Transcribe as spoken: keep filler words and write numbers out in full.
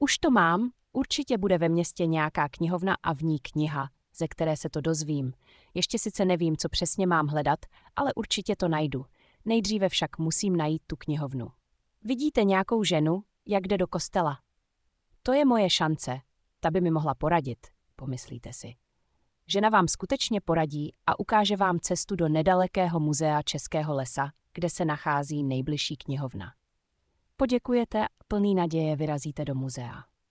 Už to mám, určitě bude ve městě nějaká knihovna a v ní kniha, ze které se to dozvím. Ještě sice nevím, co přesně mám hledat, ale určitě to najdu. Nejdříve však musím najít tu knihovnu. Vidíte nějakou ženu, jak jde do kostela? To je moje šance, ta by mi mohla poradit, pomyslíte si. Žena vám skutečně poradí a ukáže vám cestu do nedalekého muzea Českého lesa, kde se nachází nejbližší knihovna. Poděkujete a plný naděje vyrazíte do muzea.